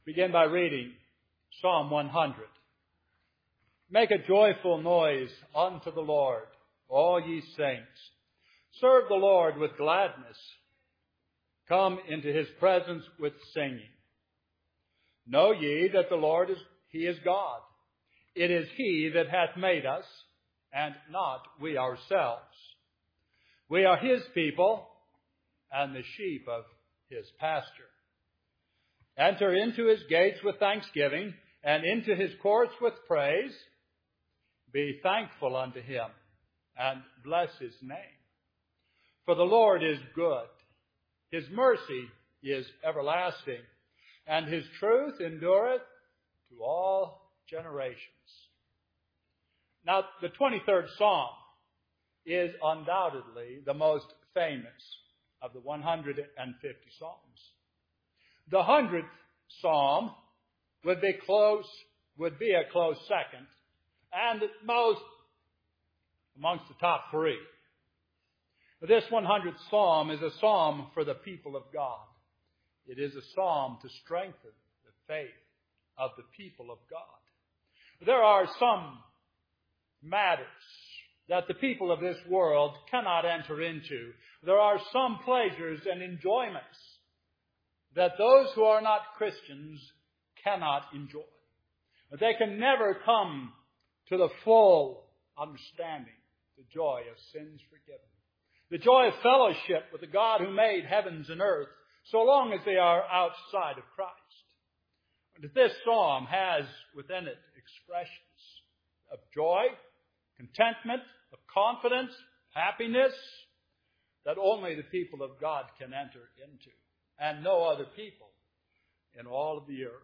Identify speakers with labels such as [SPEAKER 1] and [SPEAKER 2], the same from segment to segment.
[SPEAKER 1] begin by reading Psalm 100. Make a joyful noise unto the Lord, all ye saints. Serve the Lord with gladness. Come into his presence with singing. Know ye that the Lord he is God. It is he that hath made us, and not we ourselves. We are his people, and the sheep of his pasture. Enter into his gates with thanksgiving, and into his courts with praise. Be thankful unto him, and bless his name. For the Lord is good. His mercy is everlasting, and his truth endureth to all generations. Now, the 23rd Psalm is undoubtedly the most famous of the 150 Psalms. The 100th Psalm would be a close second, and most amongst the top three. This 100th Psalm is a psalm for the people of God. It is a psalm to strengthen the faith of the people of God. There are some matters that the people of this world cannot enter into. There are some pleasures and enjoyments that those who are not Christians cannot enjoy. They can never come to the full understanding, the joy of sins forgiven, the joy of fellowship with the God who made heavens and earth, so long as they are outside of Christ. And this psalm has within it expressions of joy, contentment, of confidence, happiness, that only the people of God can enter into, and no other people in all of the earth.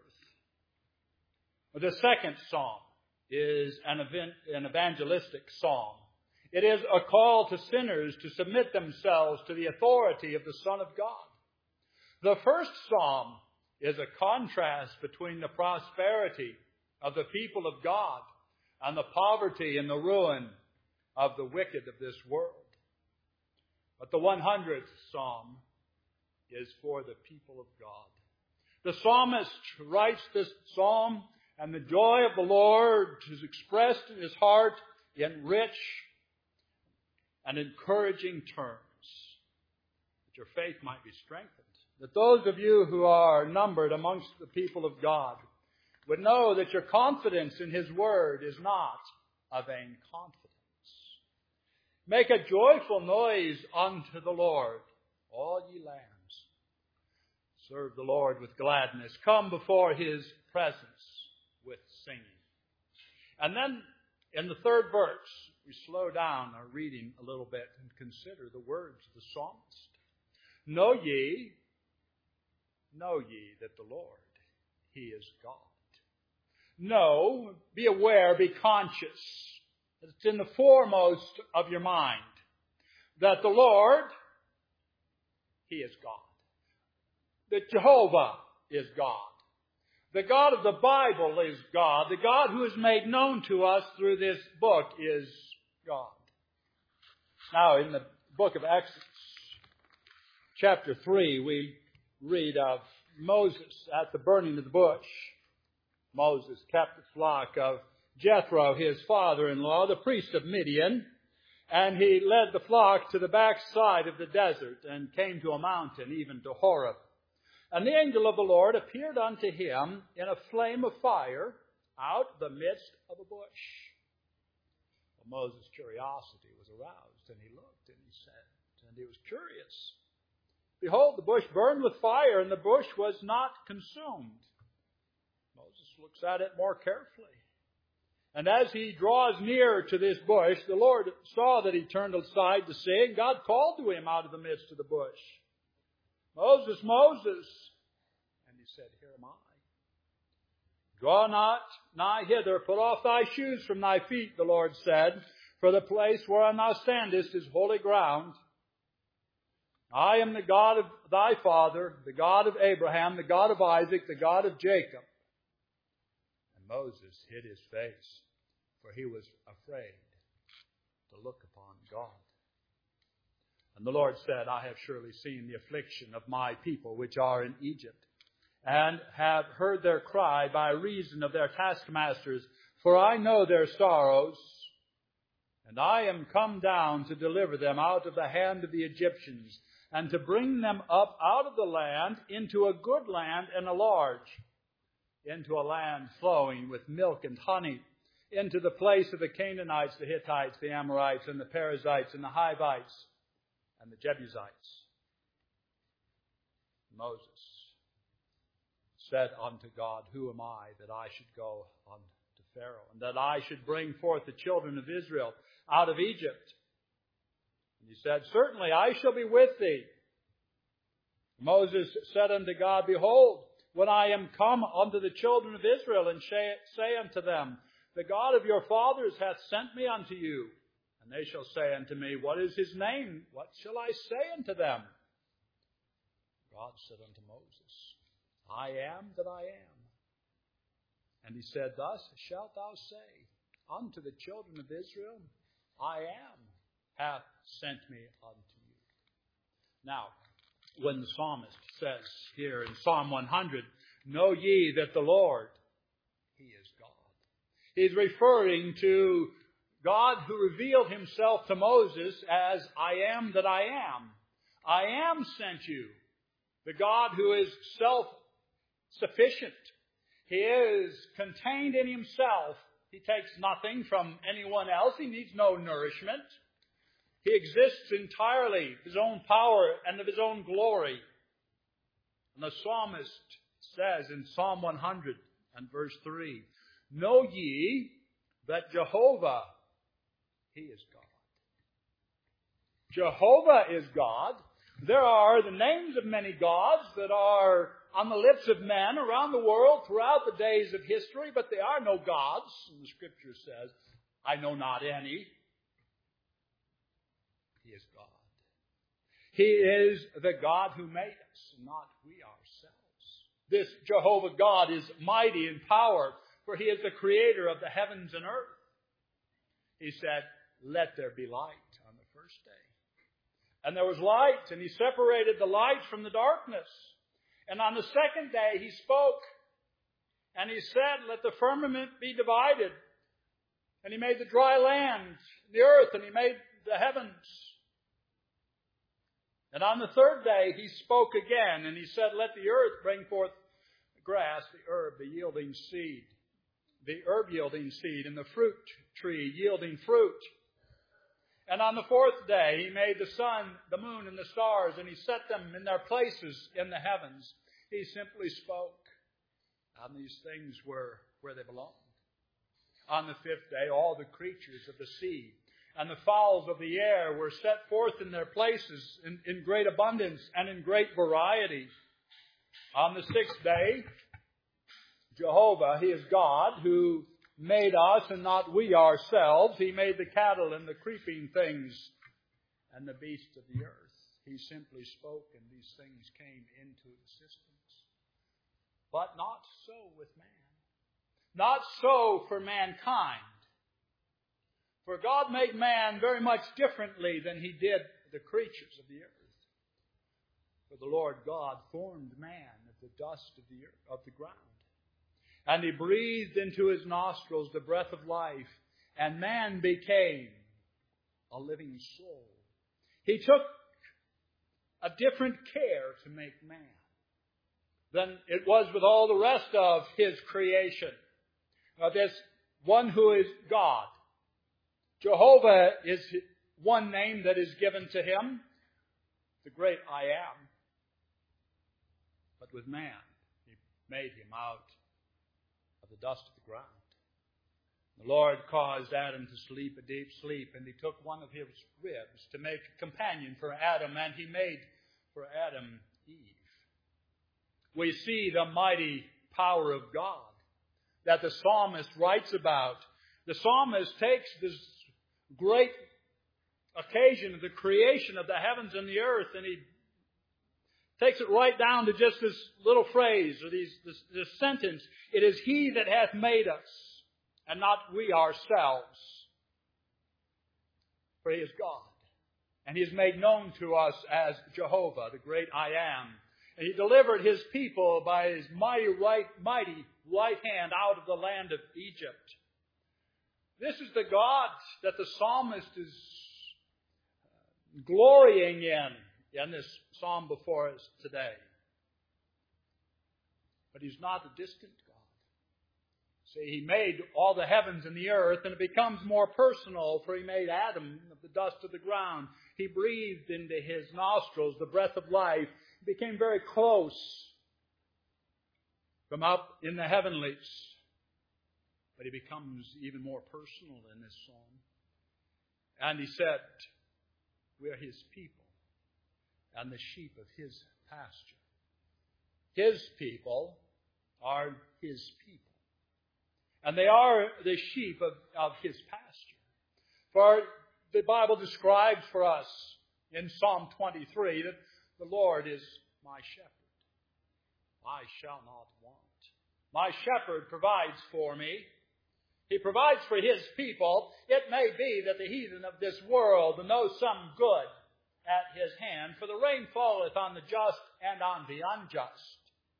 [SPEAKER 1] The second psalm is an evangelistic psalm. It is a call to sinners to submit themselves to the authority of the Son of God. The first psalm is a contrast between the prosperity of the people of God and the poverty and the ruin of the wicked of this world. But the 100th Psalm is for the people of God. The psalmist writes this psalm, and the joy of the Lord is expressed in his heart in rich and encouraging terms, that your faith might be strengthened. That those of you who are numbered amongst the people of God would know that your confidence in his word is not a vain confidence. Make a joyful noise unto the Lord, all ye lands. Serve the Lord with gladness. Come before his presence with singing. And then in the third verse, we slow down our reading a little bit and consider the words of the psalmist. Know ye that the Lord, he is God. Know, be aware, be conscious that it's in the foremost of your mind that the Lord, he is God. That Jehovah is God. The God of the Bible is God. The God who is made known to us through this book is God. Now, in the book of Exodus, chapter 3, we read of Moses at the burning of the bush. Moses kept the flock of Jethro, his father-in-law, the priest of Midian, and he led the flock to the backside of the desert and came to a mountain, even to Horeb. And the angel of the Lord appeared unto him in a flame of fire out of the midst of a bush. Well, Moses' curiosity was aroused, and he looked, and he said, and he was curious. Behold, the bush burned with fire, and the bush was not consumed. Moses looks at it more carefully. And as he draws near to this bush, the Lord saw that he turned aside to see, and God called to him out of the midst of the bush. Moses, Moses. And he said, Here am I. Draw not nigh hither, put off thy shoes from thy feet, the Lord said, for the place whereon thou standest is holy ground. I am the God of thy father, the God of Abraham, the God of Isaac, the God of Jacob. And Moses hid his face, for he was afraid to look upon God. And the Lord said, I have surely seen the affliction of my people which are in Egypt, and have heard their cry by reason of their taskmasters. For I know their sorrows, and I am come down to deliver them out of the hand of the Egyptians, and to bring them up out of the land into a good land and a large, into a land flowing with milk and honey, into the place of the Canaanites, the Hittites, the Amorites, and the Perizzites, and the Hivites, and the Jebusites. Moses said unto God, Who am I that I should go unto Pharaoh, and that I should bring forth the children of Israel out of Egypt? And he said, Certainly I shall be with thee. Moses said unto God, Behold, when I am come unto the children of Israel, and say unto them, The God of your fathers hath sent me unto you. And they shall say unto me, What is his name? What shall I say unto them? God said unto Moses, I am that I am. And he said, Thus shalt thou say unto the children of Israel, I am, hath sent me unto you. Now, when the psalmist says here in Psalm 100, Know ye that the Lord, He is God. He's referring to God who revealed Himself to Moses as I am that I am. I am sent you. The God who is self-sufficient. He is contained in Himself. He takes nothing from anyone else. He needs no nourishment. He exists entirely of His own power and of His own glory. And the psalmist says in Psalm 100 and verse 3, Know ye that Jehovah, He is God. Jehovah is God. There are the names of many gods that are on the lips of men around the world throughout the days of history, but they are no gods. And the Scripture says, I know not any. He is God. He is the God who made us, not we ourselves. This Jehovah God is mighty in power, for He is the creator of the heavens and earth. He said, Let there be light on the first day. And there was light, and He separated the light from the darkness. And on the second day He spoke, and He said, Let the firmament be divided. And He made the dry land, the earth, and He made the heavens. And on the third day He spoke again, and He said, Let the earth bring forth grass, the herb, the yielding seed, the herb yielding seed, and the fruit tree yielding fruit. And on the fourth day He made the sun, the moon, and the stars, and He set them in their places in the heavens. He simply spoke, and these things were where they belonged. On the fifth day, all the creatures of the sea and the fowls of the air were set forth in their places in great abundance and in great variety. On the sixth day, Jehovah, He is God, who made us and not we ourselves. He made the cattle and the creeping things and the beasts of the earth. He simply spoke, and these things came into existence. But not so with man. Not so for mankind. For God made man very much differently than He did the creatures of the earth. For the Lord God formed man of the dust of the earth, of the ground. And He breathed into his nostrils the breath of life, and man became a living soul. He took a different care to make man than it was with all the rest of His creation. This one who is God. Jehovah is one name that is given to Him, the great I am. But with man, He made him out of the dust of the ground. The Lord caused Adam to sleep a deep sleep, and He took one of his ribs to make a companion for Adam, and He made for Adam Eve. We see the mighty power of God that the psalmist writes about. The psalmist takes this great occasion of the creation of the heavens and the earth, and he takes it right down to just this little phrase, or this sentence. It is He that hath made us, and not we ourselves. For He is God. And He is made known to us as Jehovah, the great I am. And he delivered his people by his mighty right hand out of the land of Egypt. This is the God that the psalmist is glorying in this psalm before us today. But he's not a distant God. See, he made all the heavens and the earth, and it becomes more personal, for he made Adam of the dust of the ground. He breathed into his nostrils the breath of life. He became very close from up in the heavenlies. But he becomes even more personal in this psalm. And he said, we are his people and the sheep of his pasture. His people are his people. And they are the sheep of his pasture. For the Bible describes for us in Psalm 23 that the Lord is my shepherd. I shall not want. My shepherd provides for me. He provides for his people. It may be that the heathen of this world know some good at his hand, for the rain falleth on the just and on the unjust.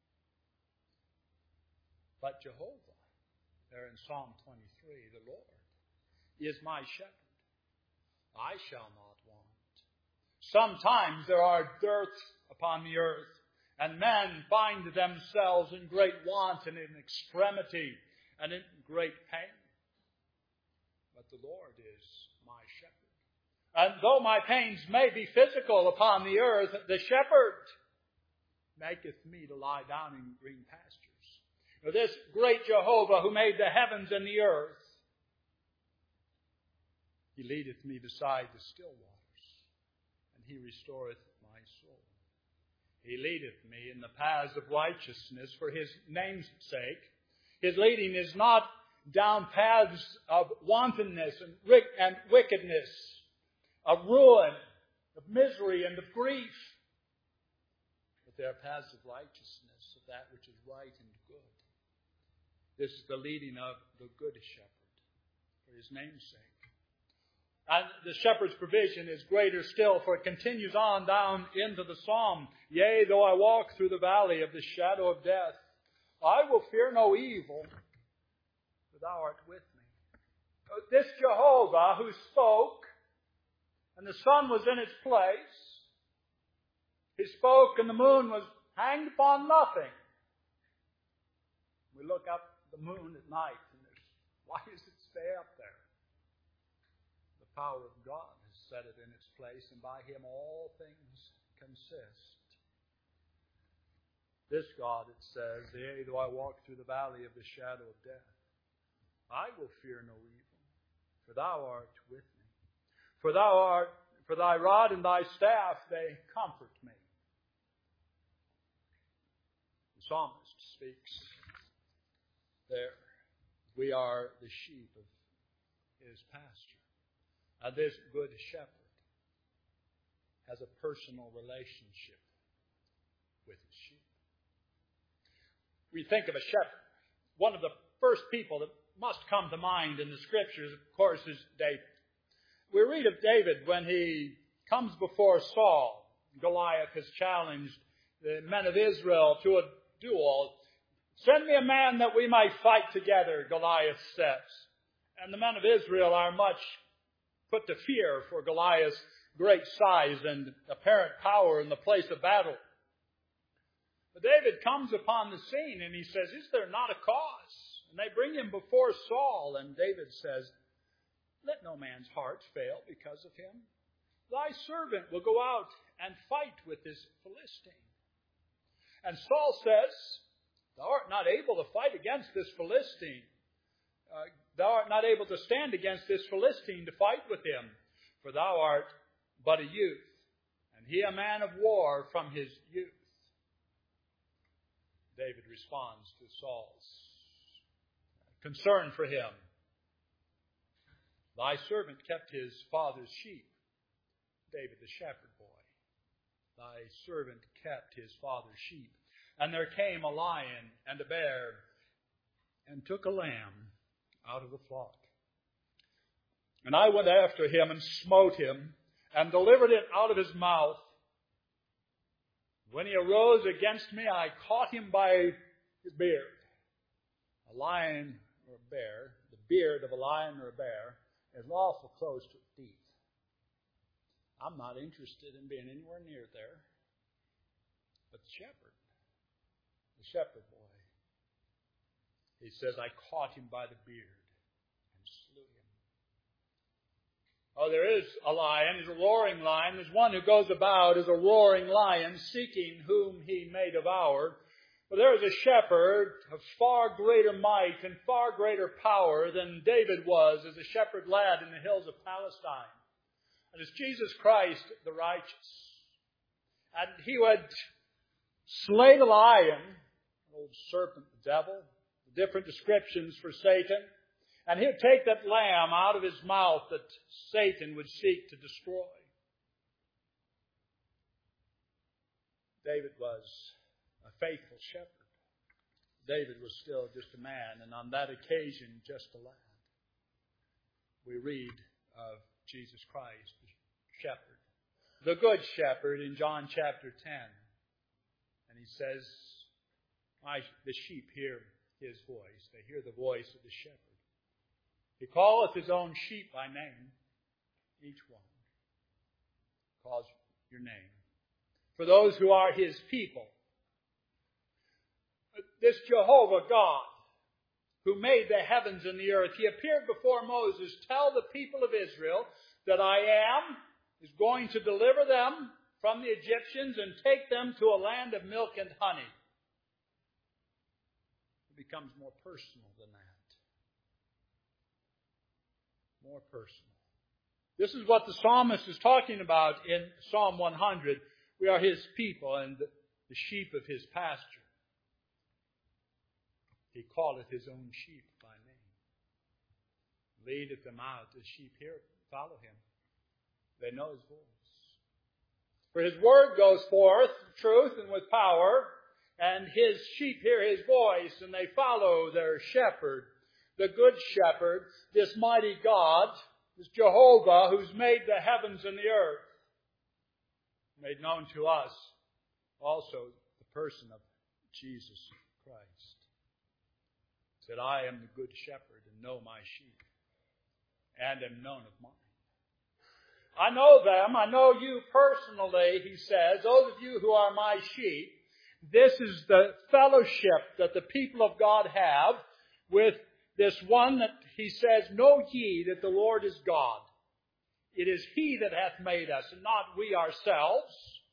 [SPEAKER 1] But Jehovah, there in Psalm 23, the Lord is my shepherd. I shall not want. Sometimes there are dearths upon the earth, and men find themselves in great want and in extremity and in great pain. But the Lord is my shepherd. And though my pains may be physical upon the earth, the shepherd maketh me to lie down in green pastures. This great Jehovah who made the heavens and the earth, he leadeth me beside the still waters, and he restoreth my soul. He leadeth me in the paths of righteousness for his name's sake. His leading is not down paths of wantonness and wickedness, of ruin, of misery, and of grief. But they are paths of righteousness, of that which is right and good. This is the leading of the good shepherd for his name's sake. And the shepherd's provision is greater still, for it continues on down into the psalm. Yea, though I walk through the valley of the shadow of death, I will fear no evil, for thou art with me. This Jehovah who spoke, and the sun was in its place, he spoke and the moon was hanged upon nothing. We look up the moon at night, and why does it stay up there? The power of God has set it in its place, and by him all things consist. This God, it says, yea, though I walk through the valley of the shadow of death, I will fear no evil, for thou art with me. For thy rod and thy staff, they comfort me. The psalmist speaks there. We are the sheep of his pasture. And this good shepherd has a personal relationship with his sheep. We think of a shepherd. One of the first people that must come to mind in the Scriptures, of course, is David. We read of David when he comes before Saul. Goliath has challenged the men of Israel to a duel. Send me a man that we might fight together, Goliath says. And the men of Israel are much put to fear for Goliath's great size and apparent power in the place of battle. But David comes upon the scene and he says, is there not a cause? And they bring him before Saul, and David says, let no man's heart fail because of him. Thy servant will go out and fight with this Philistine. And Saul says, thou art not able to fight against this Philistine. Thou art not able to stand against this Philistine to fight with him, for thou art but a youth, and he a man of war from his youth. David responds to Saul's concern for him. Thy servant kept his father's sheep, David the shepherd boy. Thy servant kept his father's sheep. And there came a lion and a bear, and took a lamb out of the flock. And I went after him and smote him, and delivered it out of his mouth. When he arose against me, I caught him by his beard. A lion or a bear, the beard of a lion or a bear, is awful close to its teeth. I'm not interested in being anywhere near there. But the shepherd boy, he says, I caught him by the beard and slew him. Oh, there is a lion. He's a roaring lion. There's one who goes about as a roaring lion, seeking whom he may devour. But there is a shepherd of far greater might and far greater power than David was as a shepherd lad in the hills of Palestine. And it's Jesus Christ, the righteous. And he would slay the lion, the old serpent, the devil, the different descriptions for Satan. And he'd take that lamb out of his mouth that Satan would seek to destroy. David was a faithful shepherd. David was still just a man, and on that occasion, just a lad. We read of Jesus Christ, the shepherd, the good shepherd in John chapter 10. And he says, the sheep hear his voice. They hear the voice of the shepherd. He calleth his own sheep by name, each one calls your name. For those who are his people, this Jehovah God, who made the heavens and the earth, he appeared before Moses, tell the people of Israel that I am is going to deliver them from the Egyptians and take them to a land of milk and honey. It becomes more personal than that. More personal. This is what the psalmist is talking about in Psalm 100. We are his people and the sheep of his pasture. He calleth his own sheep by name. Leadeth them out. The sheep hear, follow him. They know his voice. For his word goes forth, truth and with power, and his sheep hear his voice, and they follow their shepherd. The good shepherd, this mighty God, this Jehovah who's made the heavens and the earth, made known to us also the person of Jesus Christ. Said, I am the good shepherd and know my sheep and am known of mine. I know them. I know you personally, he says, those of you who are my sheep. This is the fellowship that the people of God have with this one that he says, know ye that the Lord is God. It is he that hath made us, and not we ourselves.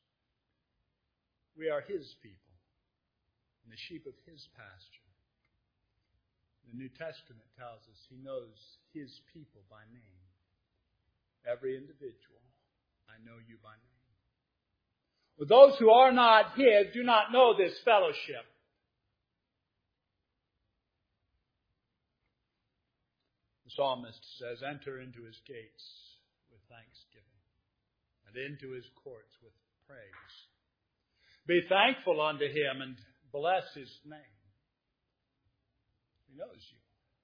[SPEAKER 1] We are his people, and the sheep of his pasture. The New Testament tells us he knows his people by name. Every individual, I know you by name. But those who are not his do not know this fellowship. The psalmist says, enter into his gates with thanksgiving and into his courts with praise. Be thankful unto him and bless his name. He knows you.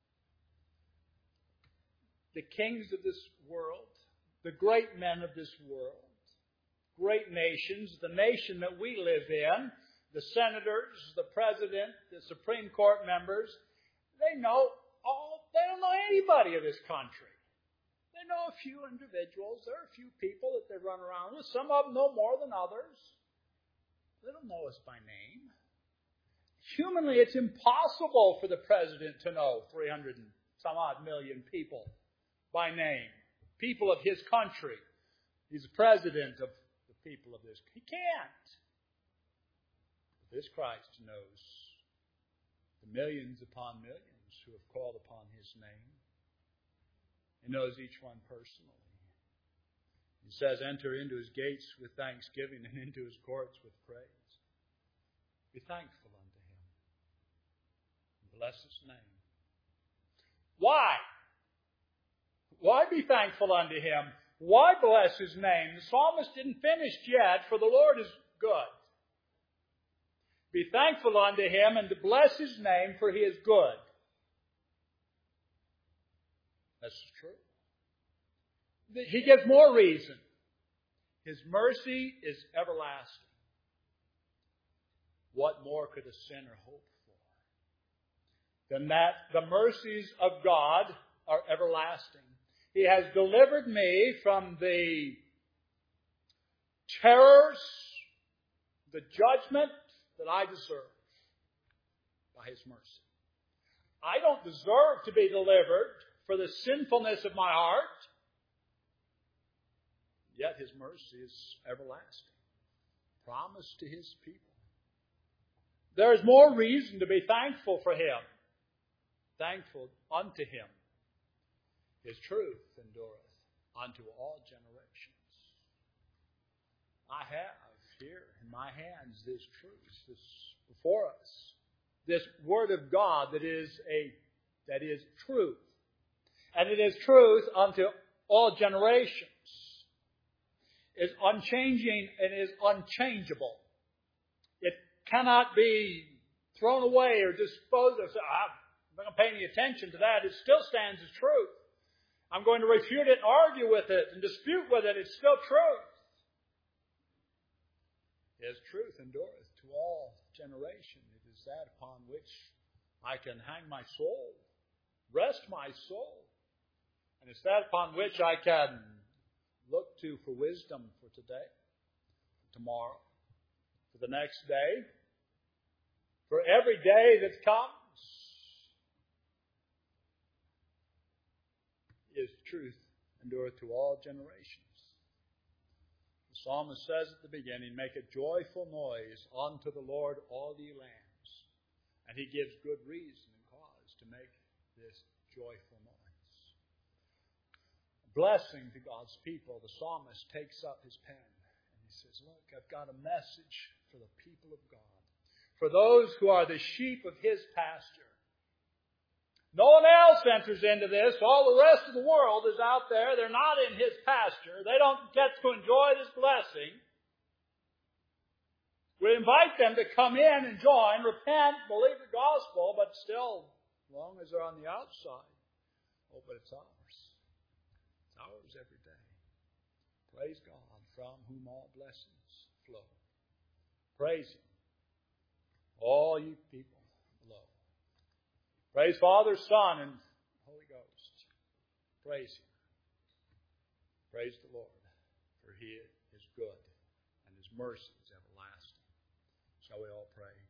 [SPEAKER 1] The kings of this world, the great men of this world, great nations, the nation that we live in, the senators, the president, the Supreme Court members, they don't know anybody of this country. They know a few individuals. There are a few people that they run around with. Some of them know more than others. They don't know us by name. Humanly, it's impossible for the president to know 300 and some odd million people by name. People of his country. He's the president of the people of this. He can't. But this Christ knows the millions upon millions who have called upon his name. He knows each one personally. He says, enter into his gates with thanksgiving and into his courts with praise. Be thankful unto him. And bless his name. Why? Why be thankful unto him? Why bless his name? The psalmist didn't finish yet, for the Lord is good. Be thankful unto him and to bless his name, for he is good. That's true. He gives more reason. His mercy is everlasting. what more could a sinner hope for than that the mercies of God are everlasting? He has delivered me from the terrors, the judgment that I deserve by His mercy. I don't deserve to be delivered for the sinfulness of my heart, yet His mercy is everlasting, promised to His people. There is more reason to be thankful for Him, thankful unto Him. His truth endureth unto all generations. I have here in my hands this truth, this before us, this Word of God that is truth. And it is truth unto all generations. Is unchanging and is unchangeable. It cannot be thrown away or disposed of. I'm not going to pay any attention to that. It still stands as truth. I'm going to refute it and argue with it and dispute with it. It's still truth. His truth endureth to all generation. It is that upon which I can hang my soul, rest my soul. And it's that upon which I can look to for wisdom for today, for tomorrow, for the next day, for every day that comes. His truth endureth to all generations. The psalmist says at the beginning, make a joyful noise unto the Lord, all ye lands. And he gives good reason and cause to make this joyful noise. Blessing to God's people, the psalmist takes up his pen and he says, look, I've got a message for the people of God, for those who are the sheep of His pasture. No one else enters into this. All the rest of the world is out there. They're not in His pasture. They don't get to enjoy this blessing. We invite them to come in and join, repent, believe the gospel, but still, as long as they're on the outside, oh, but it's ours. It's ours every day. Praise God, from whom all blessings flow. Praise Him, all you people below. Praise Father, Son, and Holy Ghost. Praise Him. Praise the Lord, for He is good, and His mercy is everlasting. Shall we all pray?